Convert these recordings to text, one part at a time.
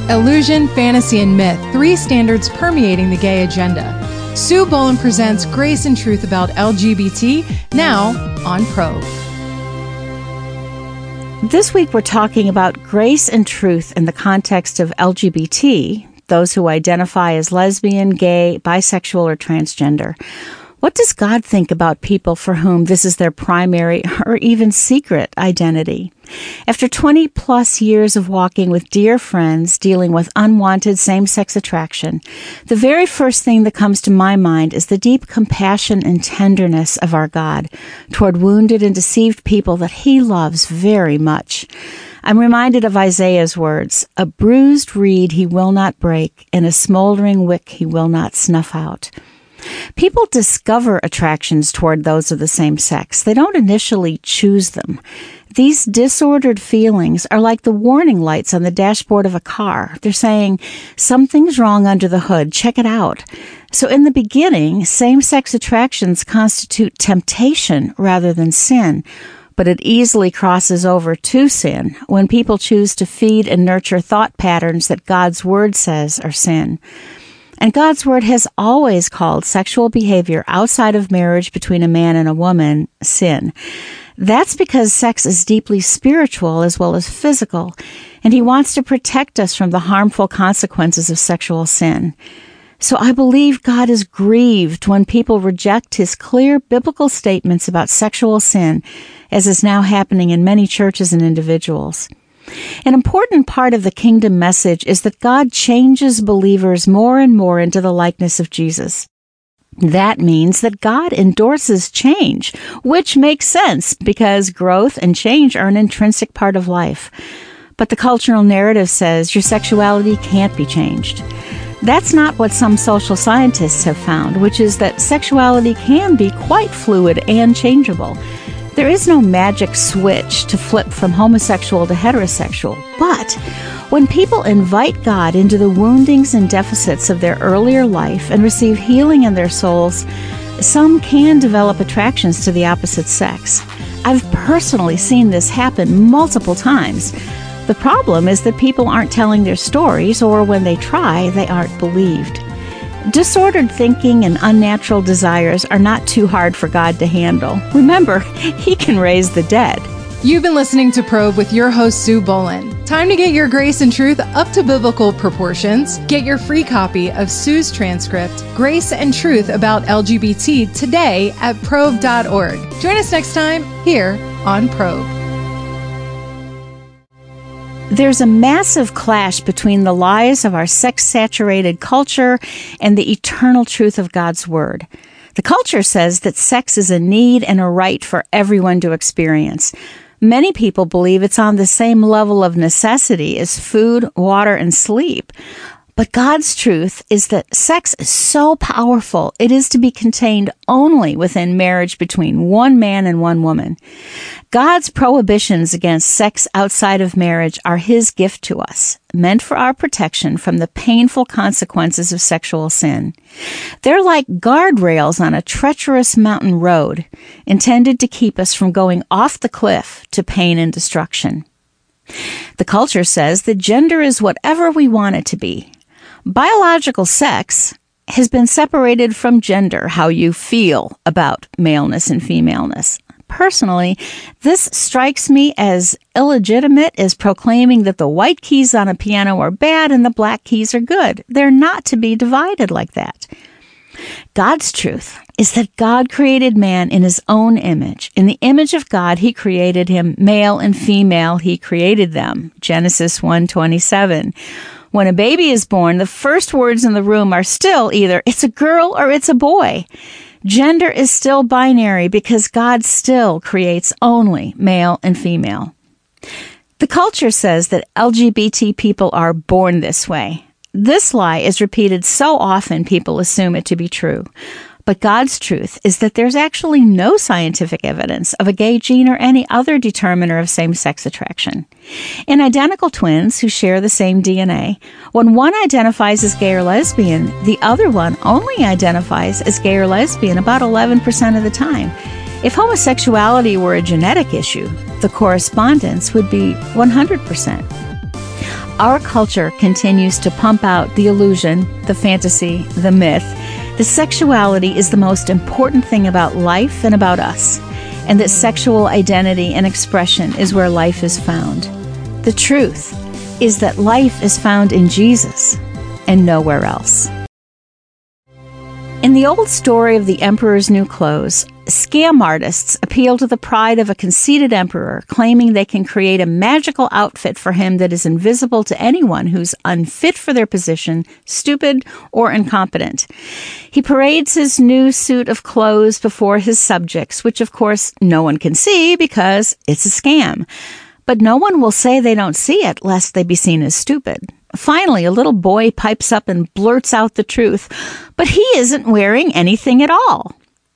Illusion, fantasy, and myth, three standards permeating the gay agenda. Sue Boland presents Grace and Truth about LGBT, now on Probe. This week we're talking about grace and truth in the context of LGBT, those who identify as lesbian, gay, bisexual, or transgender. What does God think about people for whom this is their primary or even secret identity? After 20 plus years of walking with dear friends dealing with unwanted same-sex attraction, the very first thing that comes to my mind is the deep compassion and tenderness of our God toward wounded and deceived people that He loves very much. I'm reminded of Isaiah's words, "A bruised reed He will not break, and a smoldering wick He will not snuff out." People discover attractions toward those of the same sex. They don't initially choose them. These disordered feelings are like the warning lights on the dashboard of a car. They're saying, something's wrong under the hood, check it out. So in the beginning, same-sex attractions constitute temptation rather than sin. But it easily crosses over to sin when people choose to feed and nurture thought patterns that God's Word says are sin. And God's Word has always called sexual behavior outside of marriage between a man and a woman sin. That's because sex is deeply spiritual as well as physical, and He wants to protect us from the harmful consequences of sexual sin. So I believe God is grieved when people reject His clear biblical statements about sexual sin, as is now happening in many churches and individuals. An important part of the kingdom message is that God changes believers more and more into the likeness of Jesus. That means that God endorses change, which makes sense because growth and change are an intrinsic part of life. But the cultural narrative says your sexuality can't be changed. That's not what some social scientists have found, which is that sexuality can be quite fluid and changeable. There is no magic switch to flip from homosexual to heterosexual, but when people invite God into the woundings and deficits of their earlier life and receive healing in their souls, some can develop attractions to the opposite sex. I've personally seen this happen multiple times. The problem is that people aren't telling their stories, or when they try, they aren't believed. Disordered thinking and unnatural desires are not too hard for God to handle. Remember, He can raise the dead. You've been listening to Probe with your host, Sue Boland. Time to get your grace and truth up to biblical proportions. Get your free copy of Sue's transcript, Grace and Truth about LGBT, today at probe.org. Join us next time here on Probe. There's a massive clash between the lies of our sex-saturated culture and the eternal truth of God's Word. The culture says that sex is a need and a right for everyone to experience. Many people believe it's on the same level of necessity as food, water, and sleep. But God's truth is that sex is so powerful, it is to be contained only within marriage between one man and one woman. God's prohibitions against sex outside of marriage are His gift to us, meant for our protection from the painful consequences of sexual sin. They're like guardrails on a treacherous mountain road, intended to keep us from going off the cliff to pain and destruction. The culture says that gender is whatever we want it to be. Biological sex has been separated from gender, how you feel about maleness and femaleness. Personally, this strikes me as illegitimate as proclaiming that the white keys on a piano are bad and the black keys are good. They're not to be divided like that. God's truth is that God created man in His own image. In the image of God, He created him, male and female, He created them. Genesis 1:27. When a baby is born, the first words in the room are still either it's a girl or it's a boy. Gender is still binary because God still creates only male and female. The culture says that LGBT people are born this way. This lie is repeated so often people assume it to be true. But God's truth is that there's actually no scientific evidence of a gay gene or any other determiner of same-sex attraction. In identical twins who share the same DNA, when one identifies as gay or lesbian, the other one only identifies as gay or lesbian about 11% of the time. If homosexuality were a genetic issue, the correspondence would be 100%. Our culture continues to pump out the illusion, the fantasy, the myth, that sexuality is the most important thing about life and about us, and that sexual identity and expression is where life is found. The truth is that life is found in Jesus and nowhere else. In the old story of the Emperor's New Clothes, scam artists appeal to the pride of a conceited emperor, claiming they can create a magical outfit for him that is invisible to anyone who's unfit for their position, stupid, or incompetent. He parades his new suit of clothes before his subjects, which of course no one can see because it's a scam. But no one will say they don't see it, lest they be seen as stupid. Finally, a little boy pipes up and blurts out the truth, but he isn't wearing anything at all.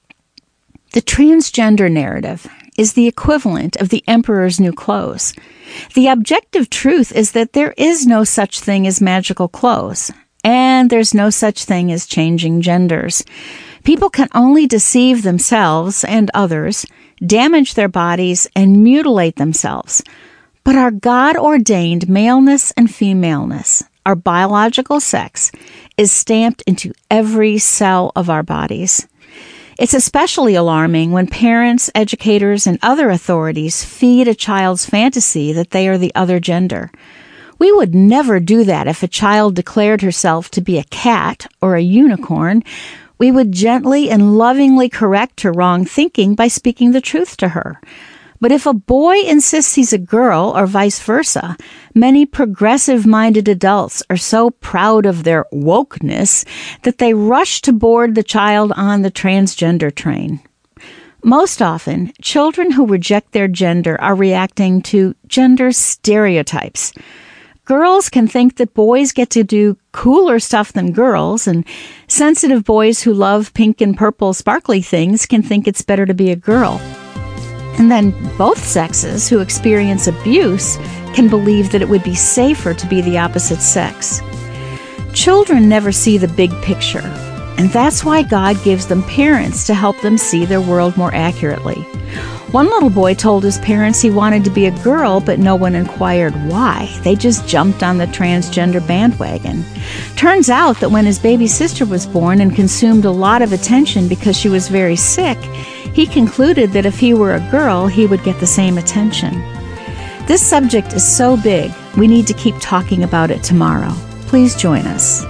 The transgender narrative is the equivalent of the Emperor's New Clothes. The objective truth is that there is no such thing as magical clothes, and there's no such thing as changing genders. People can only deceive themselves and others, damage their bodies, and mutilate themselves. But our God-ordained maleness and femaleness, our biological sex, is stamped into every cell of our bodies. It's especially alarming when parents, educators, and other authorities feed a child's fantasy that they are the other gender. We would never do that if a child declared herself to be a cat or a unicorn. We would gently and lovingly correct her wrong thinking by speaking the truth to her. But if a boy insists he's a girl or vice versa, many progressive-minded adults are so proud of their wokeness that they rush to board the child on the transgender train. Most often, children who reject their gender are reacting to gender stereotypes. Girls can think that boys get to do cooler stuff than girls, and sensitive boys who love pink and purple sparkly things can think it's better to be a girl. And then both sexes who experience abuse can believe that it would be safer to be the opposite sex. Children never see the big picture, and that's why God gives them parents to help them see their world more accurately. One little boy told his parents he wanted to be a girl, but no one inquired why. They just jumped on the transgender bandwagon. Turns out that when his baby sister was born and consumed a lot of attention because she was very sick, he concluded that if he were a girl, he would get the same attention. This subject is so big, we need to keep talking about it tomorrow. Please join us.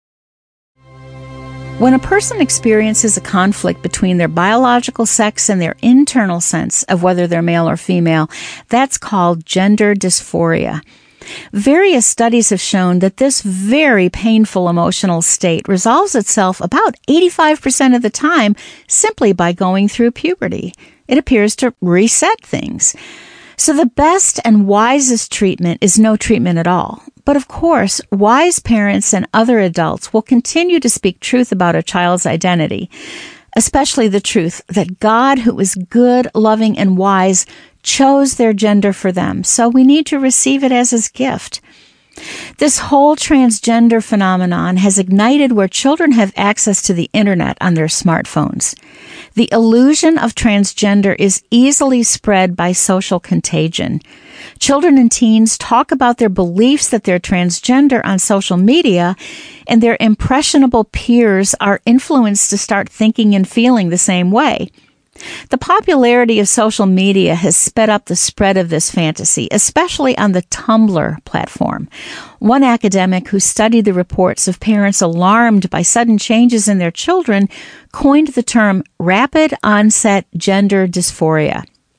When a person experiences a conflict between their biological sex and their internal sense of whether they're male or female, that's called gender dysphoria. Various studies have shown that this very painful emotional state resolves itself about 85% of the time simply by going through puberty. It appears to reset things. So the best and wisest treatment is no treatment at all. But of course, wise parents and other adults will continue to speak truth about a child's identity, especially the truth that God, who is good, loving, and wise, chose their gender for them, so we need to receive it as His gift. This whole transgender phenomenon has ignited where children have access to the internet on their smartphones. The illusion of transgender is easily spread by social contagion. Children and teens talk about their beliefs that they're transgender on social media, and their impressionable peers are influenced to start thinking and feeling the same way. The popularity of social media has sped up the spread of this fantasy, especially on the Tumblr platform. One academic who studied the reports of parents alarmed by sudden changes in their children coined the term rapid onset gender dysphoria.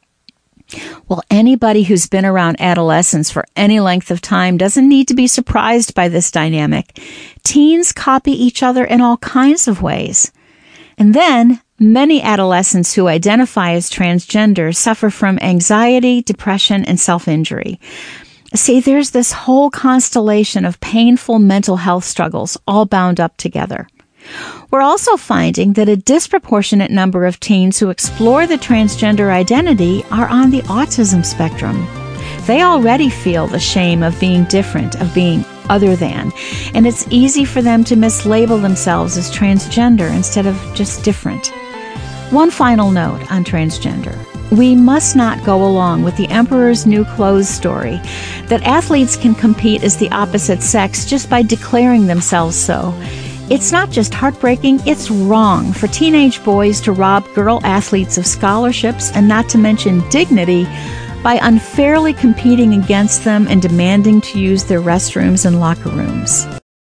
Well, anybody who's been around adolescents for any length of time doesn't need to be surprised by this dynamic. Teens copy each other in all kinds of ways. And then, many adolescents who identify as transgender suffer from anxiety, depression, and self-injury. See, there's this whole constellation of painful mental health struggles all bound up together. We're also finding that a disproportionate number of teens who explore the transgender identity are on the autism spectrum. They already feel the shame of being different, of being other than, and it's easy for them to mislabel themselves as transgender instead of just different. One final note on transgender. We must not go along with the emperor's new clothes story that athletes can compete as the opposite sex just by declaring themselves so. It's not just heartbreaking, it's wrong for teenage boys to rob girl athletes of scholarships and not to mention dignity by unfairly competing against them and demanding to use their restrooms and locker rooms.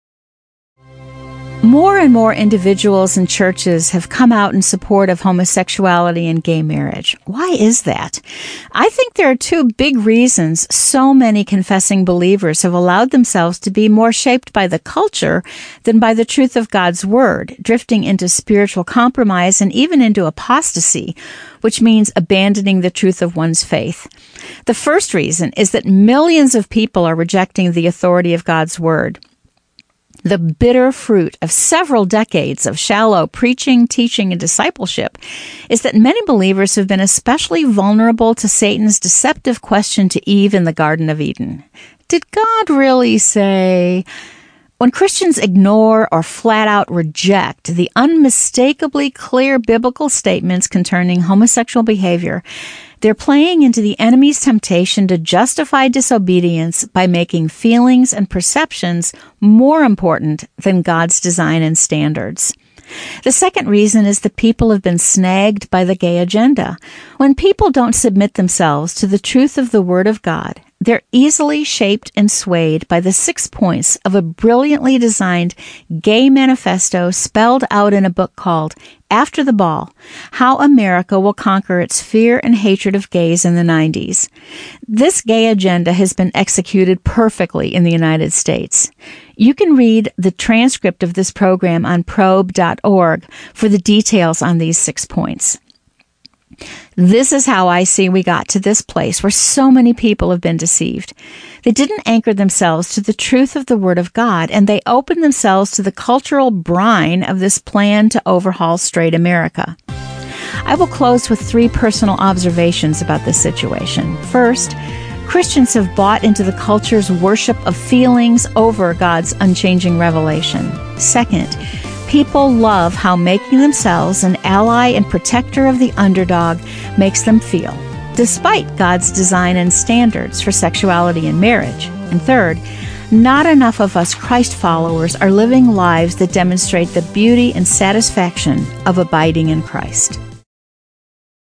More and more individuals and churches have come out in support of homosexuality and gay marriage. Why is that? I think there are two big reasons so many confessing believers have allowed themselves to be more shaped by the culture than by the truth of God's Word, drifting into spiritual compromise and even into apostasy, which means abandoning the truth of one's faith. The first reason is that millions of people are rejecting the authority of God's Word. The bitter fruit of several decades of shallow preaching, teaching, and discipleship is that many believers have been especially vulnerable to Satan's deceptive question to Eve in the Garden of Eden. Did God really say? When Christians ignore or flat out reject the unmistakably clear biblical statements concerning homosexual behavior, they're playing into the enemy's temptation to justify disobedience by making feelings and perceptions more important than God's design and standards. The second reason is that people have been snagged by the gay agenda. When people don't submit themselves to the truth of the Word of God, they're easily shaped and swayed by the 6 points of a brilliantly designed gay manifesto spelled out in a book called After the Ball: How America Will Conquer Its Fear and Hatred of Gays in the 90s. This gay agenda has been executed perfectly in the United States. You can read the transcript of this program on probe.org for the details on these 6 points. This is how I see we got to this place where so many people have been deceived. They didn't anchor themselves to the truth of the Word of God, and they opened themselves to the cultural brine of this plan to overhaul straight America. I will close with 3 personal observations about this situation. First, Christians have bought into the culture's worship of feelings over God's unchanging revelation. Second, people love how making themselves an ally and protector of the underdog makes them feel, despite God's design and standards for sexuality and marriage. And third, not enough of us Christ followers are living lives that demonstrate the beauty and satisfaction of abiding in Christ.